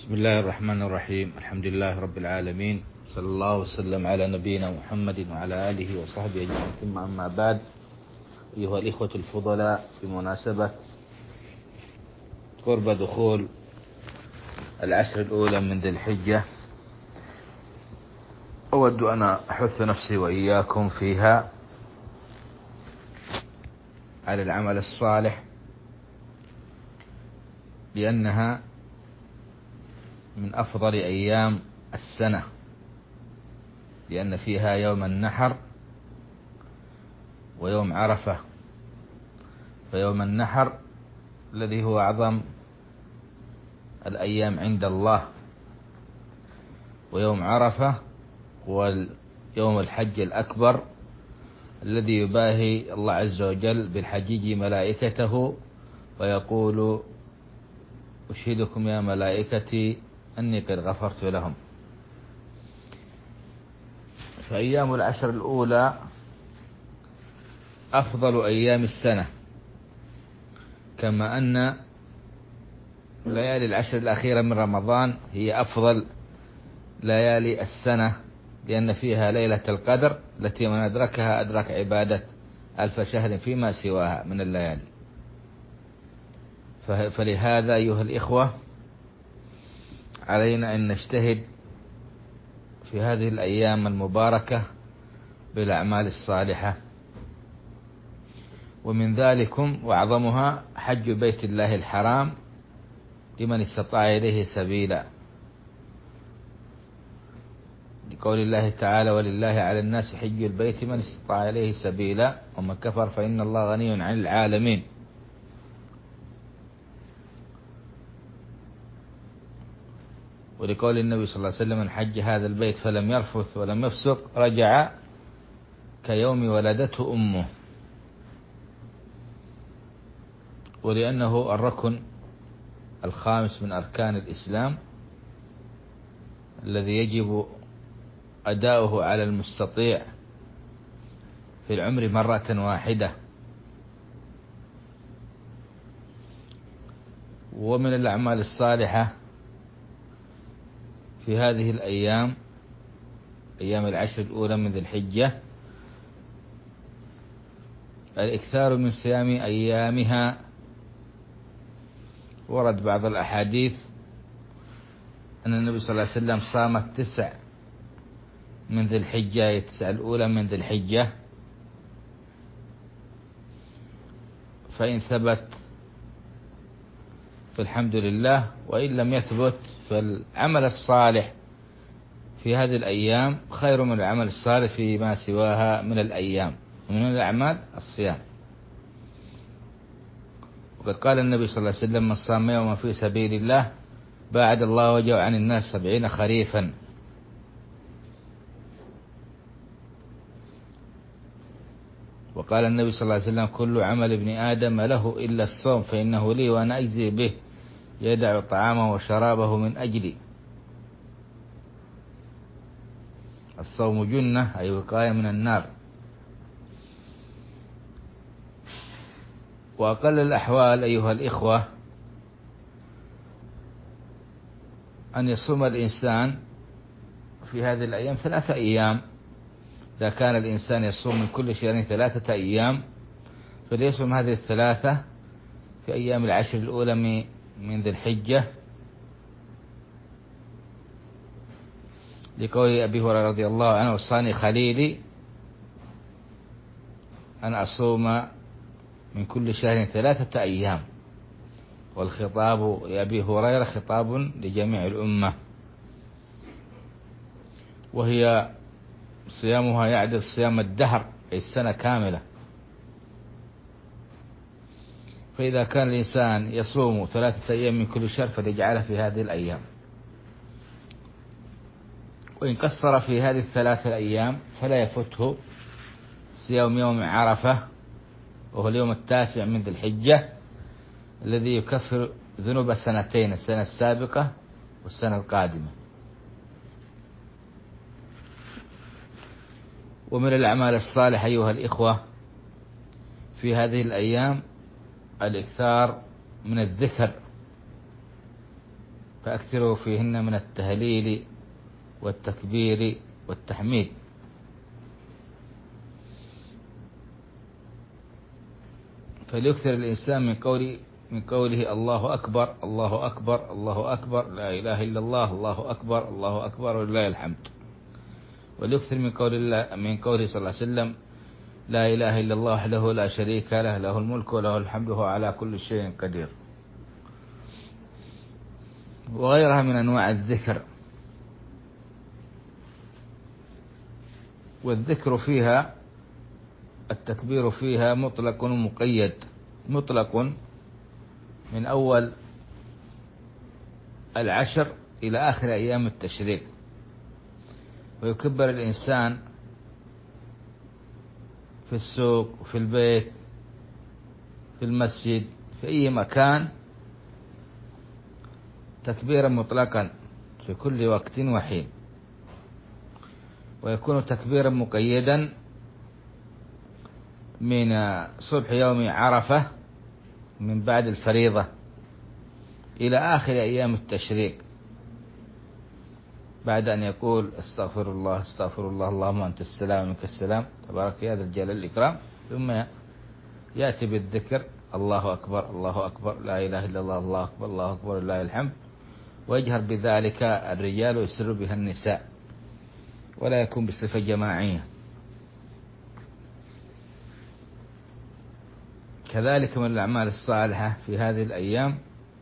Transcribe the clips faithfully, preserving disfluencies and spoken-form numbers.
بسم الله الرحمن الرحيم. الحمد لله رب العالمين، صلى الله وسلم على نبينا محمد وعلى آله وصحبه أجمعين، ثم أما بعد. أيها الإخوة الفضلاء، بمناسبة قرب دخول العشر الأولى من ذي الحجة، أود أن أحث نفسي وإياكم فيها على العمل الصالح، لأنها من أفضل أيام السنة، لأن فيها يوم النحر ويوم عرفة. فيوم النحر الذي هو أعظم الأيام عند الله، ويوم عرفة هو يوم الحج الأكبر الذي يباهي الله عز وجل بالحجيج ملائكته ويقول: أشهدكم يا ملائكتي أني قد غفرت لهم. فأيام العشر الأولى أفضل أيام السنة، كما أن ليالي العشر الأخيرة من رمضان هي أفضل ليالي السنة، لأن فيها ليلة القدر التي من أدركها أدرك عبادة ألف شهر فيما سواها من الليالي. فلهذا أيها الإخوة، علينا أن نجتهد في هذه الأيام المباركة بالأعمال الصالحة، ومن ذلكم وأعظمها حج بيت الله الحرام لمن استطاع إليه سبيلا، لقول الله تعالى: ولله على الناس حج البيت من استطاع إليه سبيلا ومن كفر فإن الله غني عن العالمين. ولقول النبي صلى الله عليه وسلم: من حج هذا البيت فلم يرفث ولم يفسق رجع كيوم ولدته أمه. ولأنه الركن الخامس من أركان الإسلام الذي يجب أداؤه على المستطيع في العمر مرة واحدة. ومن الأعمال الصالحة في هذه الأيام، أيام العشر الأولى من ذي الحجة، الإكثار من صيام أيامها. ورد بعض الأحاديث أن النبي صلى الله عليه وسلم صام التسع من ذي الحجة، التسع الأولى من ذي الحجة. فإن ثبت فالحمد لله، وإن لم يثبت فالعمل الصالح في هذه الأيام خير من العمل الصالح فيما سواها من الأيام، ومن الأعمال الصيام. وقد قال النبي صلى الله عليه وسلم: من صام يوما في سبيل الله باعد الله وجهه عن الناس سبعين خريفا. وقال النبي صلى الله عليه وسلم: كل عمل ابن آدم له إلا الصوم فإنه لي وأنا أجزي به، يدع طعامه وشرابه من أجلي. الصوم جنة، أي وقاية من النار. وأقل الأحوال أيها الإخوة أن يصوم الإنسان في هذه الأيام ثلاثة أيام. إذا كان الإنسان يصوم من كل شهر ثلاثة أيام، فليصوم هذه الثلاثة في أيام العشر الأولى من ذي الحجة، لقول أبي هريرة رضي الله عنه: وصاني خليلي أن أصوم من كل شهر ثلاثة أيام. والخطاب لأبي هريرة خطاب لجميع الأمة، وهي صيامها يعدل صيام الدهر، أي السنة كاملة. فإذا كان الإنسان يصوم ثلاثة أيام من كل شهر فليجعلها في هذه الأيام. وإن قصر في هذه الثلاثة الأيام فلا يفوته صيام يوم عرفة، وهو اليوم التاسع من ذي الحجة، الذي يكفر ذنوب سنتين، السنة السابقة والسنة القادمة. ومن الأعمال الصالحة أيها الإخوة في هذه الأيام الإكثار من الذكر، فأكثروا فيهن من التهليل والتكبير والتحميد. فليكثر الإنسان من قول من قوله الله أكبر الله أكبر الله أكبر لا إله إلا الله الله أكبر الله أكبر ولله الحمد. وليكثر من قول الله من قوله صلى الله عليه وسلم لا إله إلا الله وحده لا شريك له له الملك وله الحمد وهو على كل شيء قدير. وغيرها من أنواع الذكر. والذكر فيها التكبير فيها مطلق ومقيد. مطلق من أول العشر إلى آخر أيام التشريق. ويكبر الإنسان في السوق وفي البيت في المسجد في أي مكان تكبيرا مطلقا في كل وقت وحين. ويكون تكبيرا مقيدا من صبح يوم عرفة من بعد الفريضة إلى آخر أيام التشريق، بعد أن يقول استغفر الله استغفر الله اللهم أنت السلام منك السلام تبارك يا ذا الجلال والإكرام، ثم يأتي بالذكر الله أكبر الله أكبر لا إله إلا الله الله أكبر الله أكبر لله الحمد. ويجهر بذلك الرجال ويسر بها النساء، ولا يكون بصفة جماعية. كذلك من الأعمال الصالحة في هذه الأيام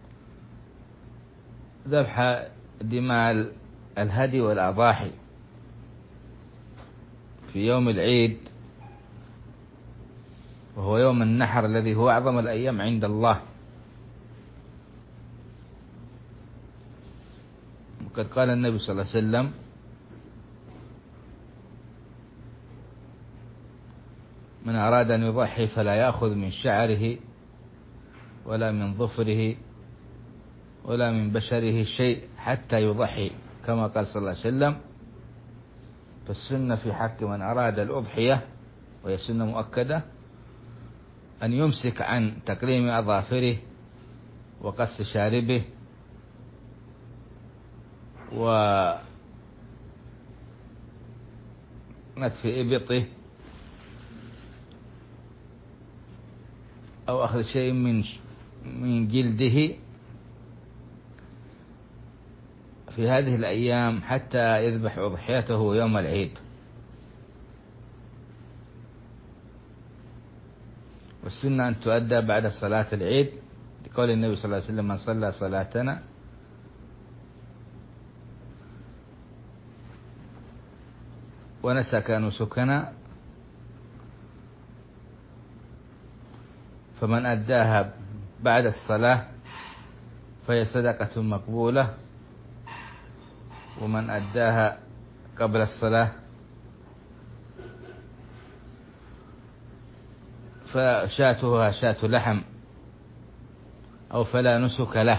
ذبح دماء الهدي والأضاحي في يوم العيد، وهو يوم النحر الذي هو أعظم الأيام عند الله. وقد قال النبي صلى الله عليه وسلم من أراد أن يضحي فلا يأخذ من شعره ولا من ظفره ولا من بشره شيء حتى يضحي، كما قال صلى الله عليه وسلم. فالسنة في حق من أراد الأضحية، وهي سنة مؤكدة، أن يمسك عن تقليم أظافره وقص شاربه ونتف إبطه أو أخذ شيء من من جلده في هذه الأيام حتى يذبح أضحيته يوم العيد. والسنة أن تؤدى بعد صلاة العيد، لقول النبي صلى الله عليه وسلم من صلى صلاتنا ونسك نسكنا فمن أداها بعد الصلاة فهي صدقة مقبولة، ومن أداها قبل الصلاة فشاتها شاة لحم أو فلا نسك له.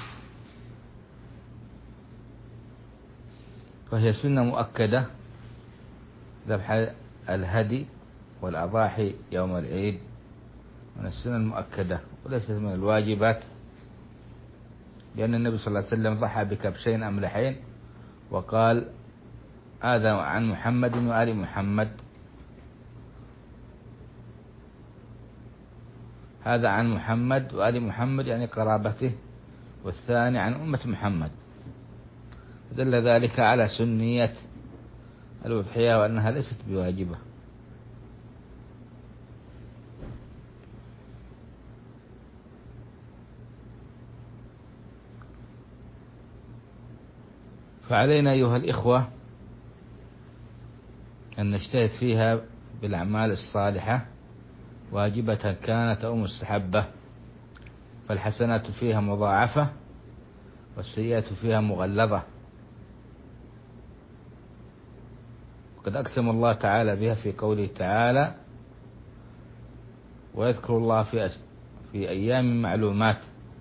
فهي سنة مؤكدة ذبح الهدي والأضاحي يوم العيد من السنة المؤكدة، وليست من الواجبات، لأن النبي صلى الله عليه وسلم ضحى بكبشين أملحين وقال هذا عن محمد وآل محمد، هذا عن محمد وآل محمد يعني قرابته، والثاني عن أمة محمد. دل ذلك على سنية الأضحية وأنها ليست بواجبة. فعلينا أيها الإخوة أن نجتهد فيها بالأعمال الصالحة واجبة كانت أو مستحبة، فالحسنات فيها مضاعفة والسيئات فيها مغلظة. وقد أقسم الله تعالى بها في قوله تعالى ويذكر الله في في أيام معلومات،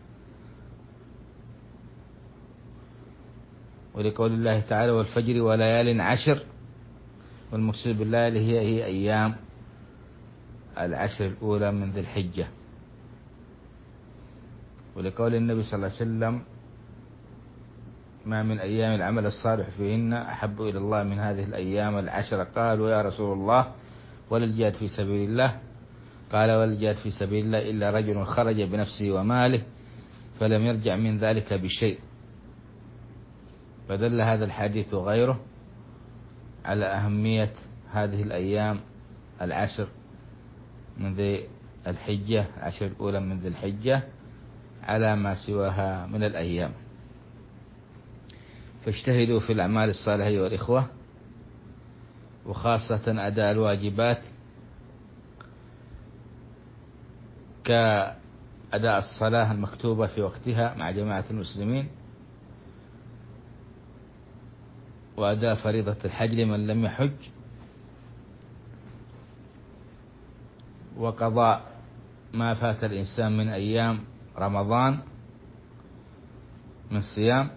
ولقول الله تعالى والفجر وليال عشر، والمقصود بالليالي هي هي أيام العشر الأولى من ذي الحجة. ولقول النبي صلى الله عليه وسلم ما من أيام العمل الصالح فيهن أحب إلى الله من هذه الأيام العشر. قالوا يا رسول الله ولا الجهاد في سبيل الله؟ قال ولا الجهاد في سبيل الله إلا رجل خرج بنفسه وماله فلم يرجع من ذلك بشيء. فدل هذا الحديث وغيره على أهمية هذه الأيام العشر من ذي الحجة، العشر الأولى من ذي الحجة، على ما سواها من الأيام. فاجتهدوا في الأعمال الصالحة أيها الإخوة، وخاصة أداء الواجبات كأداء الصلاة المكتوبة في وقتها مع جماعة المسلمين، وأداء فريضة الحج لمن لم يحج، وقضاء ما فات الإنسان من أيام رمضان من صيام،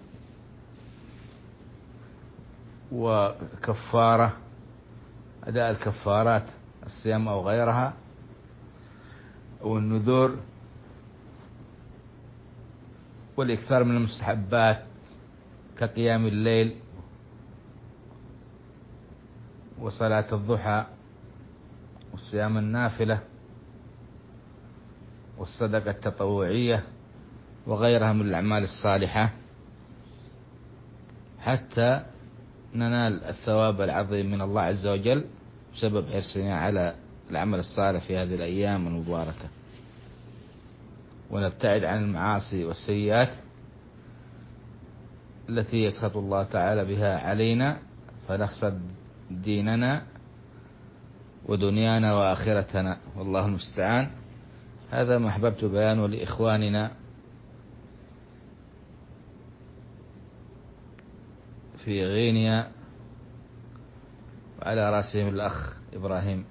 وكفارة أداء الكفارات الصيام أو غيرها، والنذور، والإكثار من المستحبات كقيام الليل وصلاة الضحى والصيام النافلة والصدقة التطوعية وغيرها من الأعمال الصالحة، حتى ننال الثواب العظيم من الله عز وجل بسبب حرصنا على العمل الصالح في هذه الأيام المباركة، ونبتعد عن المعاصي والسيئات التي يسخط الله تعالى بها علينا، فنخسر ديننا ودنيانا وآخرتنا، والله المستعان. هذا ما أحببت بيانه لإخواننا في غينيا، وعلى رأسهم الأخ إبراهيم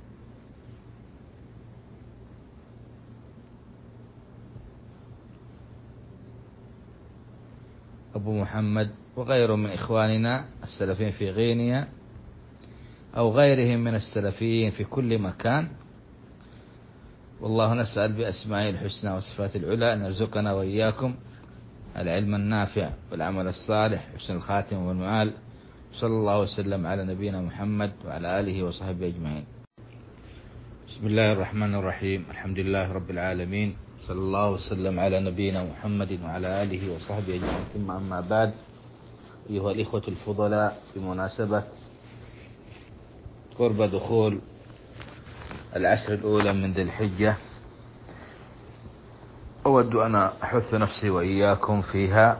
أبو محمد، وغيره من إخواننا السلفيين في غينيا أو غيرهم من السلفيين في كل مكان. والله نسأل بأسمائه الحسنى وصفات العلى أن يرزقنا وإياكم العلم النافع والعمل الصالح حسن الخاتم والمآل. صلى الله وسلم على نبينا محمد وعلى آله وصحبه أجمعين. بسم الله الرحمن الرحيم، الحمد لله رب العالمين، صلى الله وسلم على نبينا محمد وعلى آله وصحبه أجمعين. ثم أما بعد، أيها الإخوة الفضلاء، بمناسبة قرب دخول العشر الأولى من ذي الحجة، أود أن أحث نفسي وإياكم فيها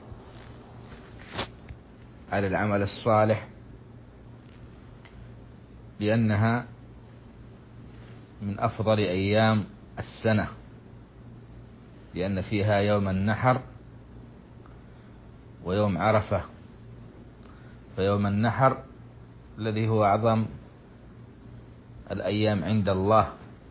على العمل الصالح، لأنها من أفضل أيام السنة، لأن فيها يوم النحر ويوم عرفة. فيوم النحر الذي هو أعظم الأيام عند الله،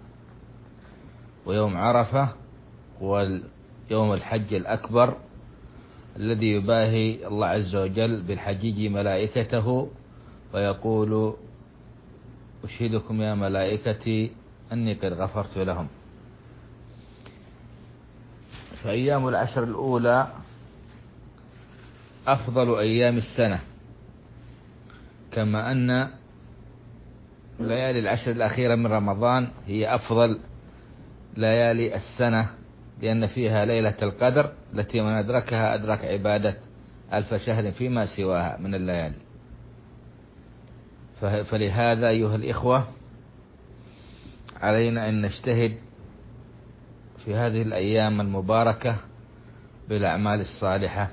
ويوم عرفة هو يوم الحج الأكبر الذي يباهي الله عز وجل بالحجيج ملائكته ويقول أشهدكم يا ملائكتي أني قد غفرت لهم. فأيام العشر الأولى أفضل أيام السنة، كما أن ليالي العشر الأخيرة من رمضان هي أفضل ليالي السنة، لأن فيها ليلة القدر التي من أدركها أدرك عبادة ألف شهر فيما سواها من الليالي. فلهذا أيها الإخوة علينا أن نجتهد في هذه الأيام المباركة بالأعمال الصالحة،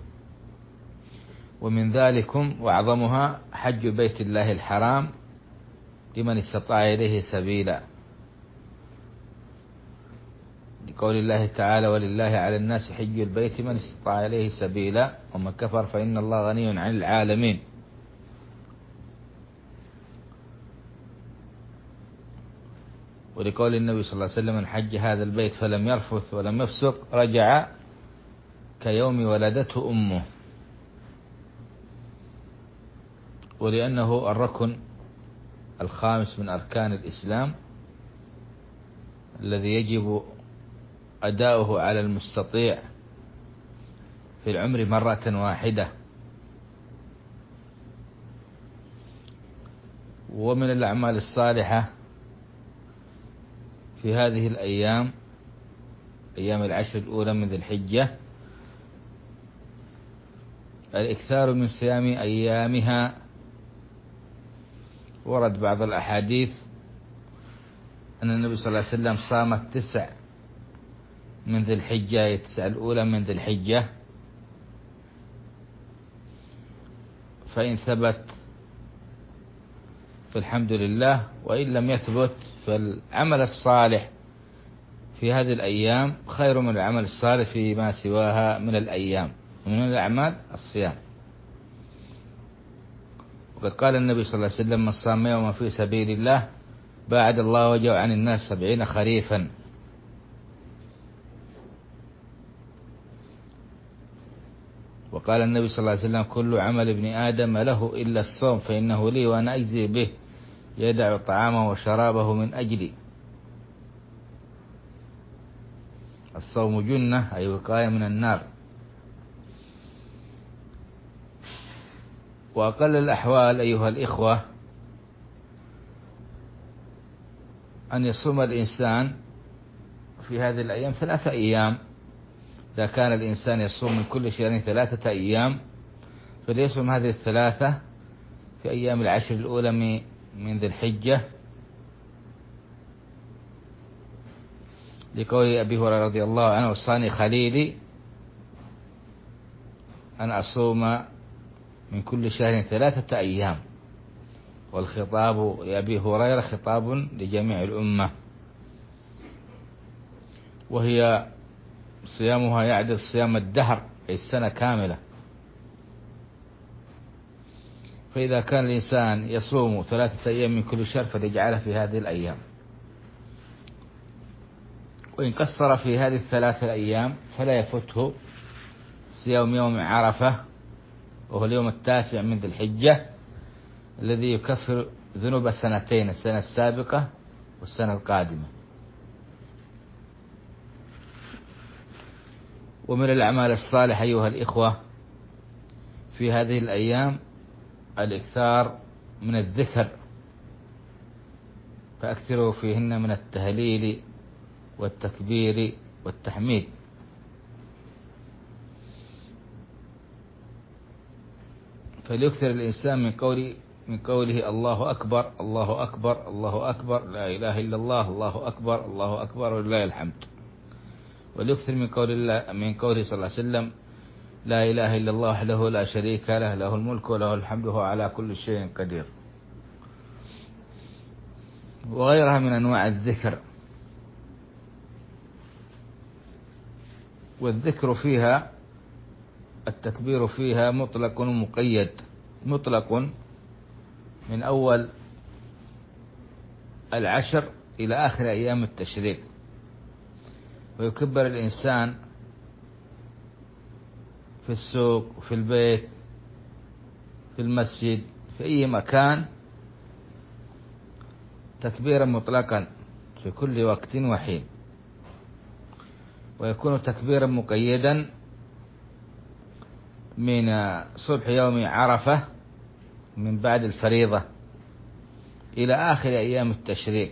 ومن ذلكم وأعظمها حج بيت الله الحرام لمن استطاع إليه سبيلا، لقول الله تعالى ولله على الناس حج البيت من استطاع إليه سبيلا ومن كفر فإن الله غني عن العالمين. ولقول النبي صلى الله عليه وسلم من حج هذا البيت فلم يرفث ولم يفسق رجع كيوم ولدته أمه. ولأنه الركن الخامس من أركان الإسلام الذي يجب أداؤه على المستطيع في العمر مرة واحدة. ومن الأعمال الصالحة في هذه الأيام، أيام العشر الأولى من ذي الحجة، الإكثار من صيام أيامها. ورد بعض الأحاديث أن النبي صلى الله عليه وسلم صام التسع من ذي الحجة، أي التسع الأولى من ذي الحجة. فإن ثبت فالحمد لله، وإن لم يثبت فالعمل الصالح في هذه الأيام خير من العمل الصالح فيما سواها من الأيام ومن الأعمال الصيام. وقد قال النبي صلى الله عليه وسلم: من صام يوما في سبيل الله باعد الله وجهه عن الناس سبعين خريفا. وقال النبي صلى الله عليه وسلم: كل عمل ابن آدم له إلا الصوم فإنه لي وأنا أجزي به، يدع طعامه وشرابه من أجلي. الصوم جنة، أي وقاية من النار. وأقل الأحوال أيها الإخوة أن يصوم الإنسان في هذه الأيام ثلاثة أيام. إذا كان الإنسان يصوم من كل شهر ثلاثة أيام فليصوم هذه الثلاثة في أيام العشر الأولى من ذي الحجة، لقول أبي هريرة رضي الله عنه: وصاني خليلي أن أصوم من كل شهر ثلاثة أيام. والخطاب لأبي هريرة خطاب لجميع الأمة، وهي صيامها يعدل صيام الدهر، أي السنة كاملة. فإذا كان الإنسان يصوم ثلاثة أيام من كل شهر فليجعلها في هذه الأيام. وإن قصر في هذه الثلاثة الأيام فلا يفوته صيام يوم عرفة، وهو اليوم التاسع من ذي الحجة، الذي يكفر ذنوب السنتين، السنة السابقة والسنة القادمة. ومن الأعمال الصالحة أيها الإخوة في هذه الأيام الإكثار من الذكر، فأكثروا فيهن من التهليل والتكبير والتحميد. فليكثر الإنسان من قول من قوله الله أكبر الله أكبر الله أكبر لا إله إلا الله الله أكبر الله أكبر ولله الحمد. وليكثر من قول الله من قوله صلى الله عليه وسلم: لا إله إلا الله وحده لا شريك له له الملك وله الحمد وهو على كل شيء قدير. وغيرها من أنواع الذكر. والذكر فيها، التكبير فيها مطلق ومقيد. مطلق من أول العشر إلى آخر أيام التشريق. ويكبر الإنسان في السوق وفي البيت في المسجد في أي مكان تكبيرا مطلقا في كل وقت وحين. ويكون تكبيرا مقيدا من صبح يوم عرفة من بعد الفريضة إلى آخر أيام التشريق،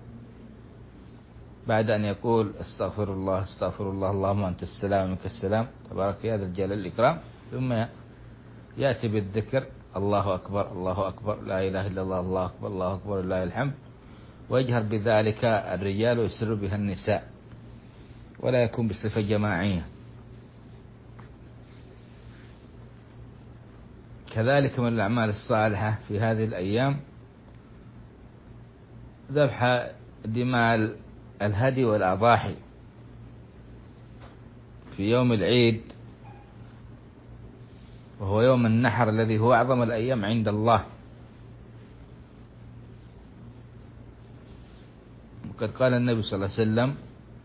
بعد أن يقول استغفر الله استغفر الله اللهم أنت السلام منك السلام تبارك يا ذا الجلال والإكرام، ثم يأتي بالذكر: الله أكبر الله أكبر لا إله إلا الله الله أكبر الله أكبر لله الحمد. ويجهر بذلك الرجال ويسر بها النساء، ولا يكون بصفة جماعية. كذلك من الأعمال الصالحة في هذه الأيام ذبح دماء الهدي والأضاحي في يوم العيد، وهو يوم النحر الذي هو أعظم الأيام عند الله. وقد قال النبي صلى الله عليه وسلم: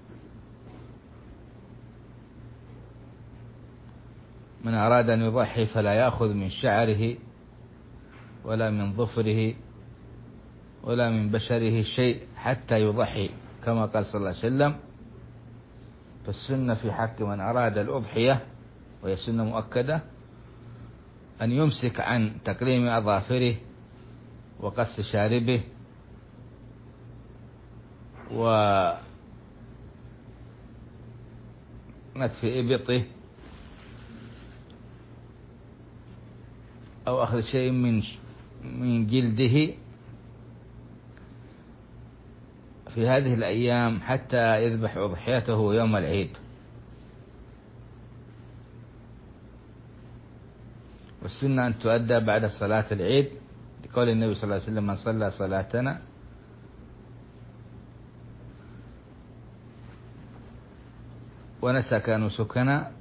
من أراد أن يضحي فلا يأخذ من شعره ولا من ظفره ولا من بشره شيء حتى يضحي، كما قال صلى الله عليه وسلم. فالسنة في حق من أراد الأضحية وهي سنة مؤكدة أن يمسك عن تقليم أظافره وقص شاربه ونتف إبطه أو أخذ شيء من من جلده في هذه الأيام حتى يذبح أضحيته يوم العيد. والسنة أن تؤدى بعد صلاة العيد لقول النبي صلى الله عليه وسلم: من صلى صلاتنا ونسك نسكنا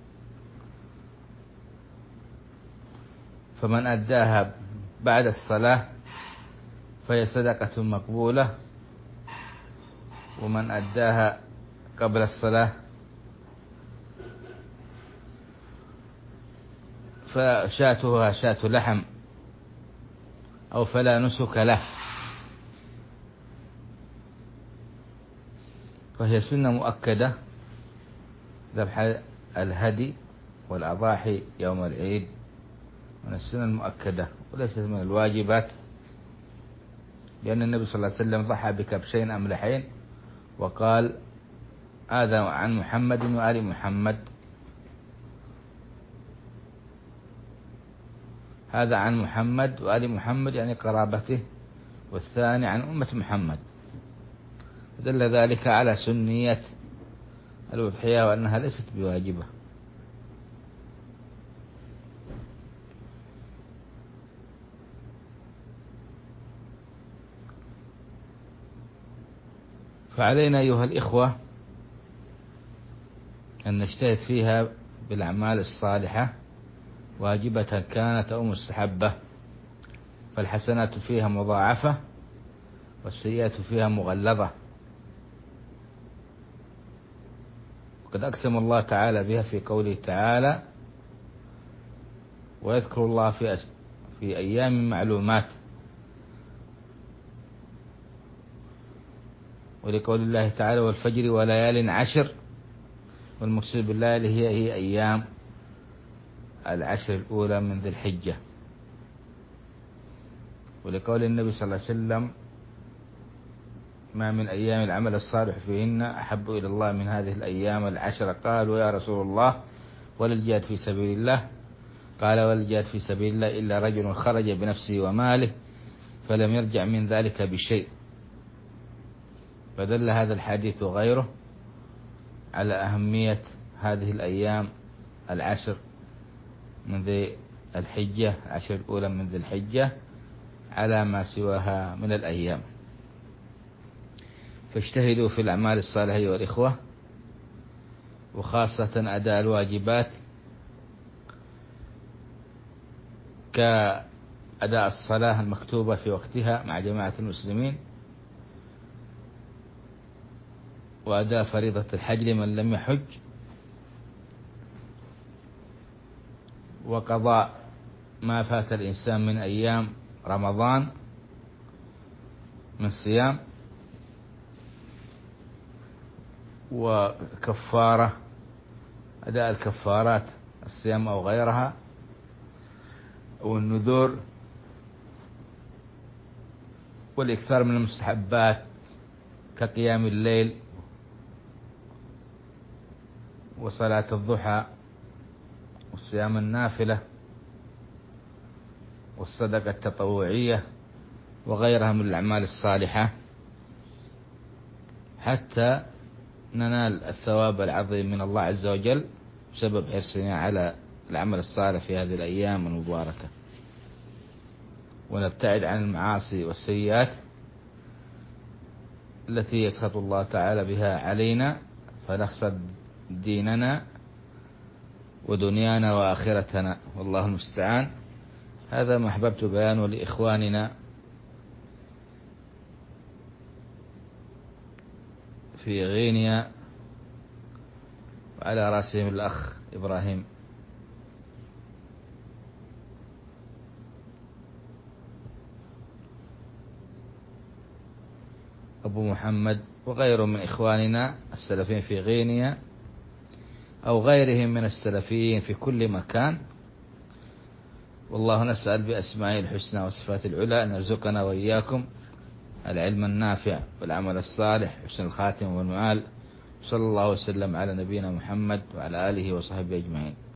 فمن أداها بعد الصلاة فهي صدقة مقبولة، ومن أداها قبل الصلاة فشاتها شاة لحم أو فلا نسك له. فهي سنة مؤكدة ذبح الهدي والأضاحي يوم العيد من السنة المؤكدة وليست من الواجبات، لأن النبي صلى الله عليه وسلم ضحى بكبشين أملحين وقال: هذا عن محمد وآل محمد، هذا عن محمد وآل محمد يعني قرابته، والثاني عن أمة محمد. دل ذلك على سنية الأضحية وأنها ليست بواجبة. فعلينا أيها الإخوة أن نجتهد فيها بالأعمال الصالحة واجبة كانت أو مستحبة، فالحسنات فيها مضاعفة والسيئات فيها مغلظة. وقد أقسم الله تعالى بها في قوله تعالى: ويذكر الله في, أس... في أيام معلومات، ولقول الله تعالى: والفجر وليال عشر، والمقصود بالليالي هي هي أيام العشر الأولى من ذي الحجة. ولقول النبي صلى الله عليه وسلم: ما من أيام العمل الصالح فيهن أحب إلى الله من هذه الأيام العشر. قالوا: يا رسول الله ولا الجهاد في سبيل الله؟ قال: ولا الجهاد في سبيل الله إلا رجل خرج بنفسه وماله فلم يرجع من ذلك بشيء. فدل هذا الحديث وغيره على أهمية هذه الأيام العشر من ذي الحجة، العشر الأولى من ذي الحجة، على ما سواها من الأيام. فاجتهدوا في الأعمال الصالحة أيها الإخوة، وخاصة أداء الواجبات كأداء الصلاة المكتوبة في وقتها مع جماعة المسلمين، وأداء فريضة الحج لمن لم يحج، وقضاء ما فات الإنسان من أيام رمضان من صيام، وكفارة أداء الكفارات الصيام أو غيرها، والنذور، والإكثار من المستحبات كقيام الليل وصلاة الضحى والصيام النافلة والصدقة التطوعية وغيرها من الأعمال الصالحة، حتى ننال الثواب العظيم من الله عز وجل بسبب حرصنا على العمل الصالح في هذه الأيام المباركة، ونبتعد عن المعاصي والسيئات التي يسخط الله تعالى بها علينا، فنخسر ديننا ودنيانا وآخرتنا، والله المستعان. هذا ما أحببت بيانه لإخواننا في غينيا، وعلى رأسهم الأخ إبراهيم. أبو محمد وغيره من إخواننا السلفين في غينيا، أو غيرهم من السلفيين في كل مكان. والله نسأل بأسمائه الحسنى وصفات العلى أن يرزقنا وإياكم العلم النافع والعمل الصالح حسن الخاتم والمآل. صلى الله وسلم على نبينا محمد وعلى آله وصحبه أجمعين.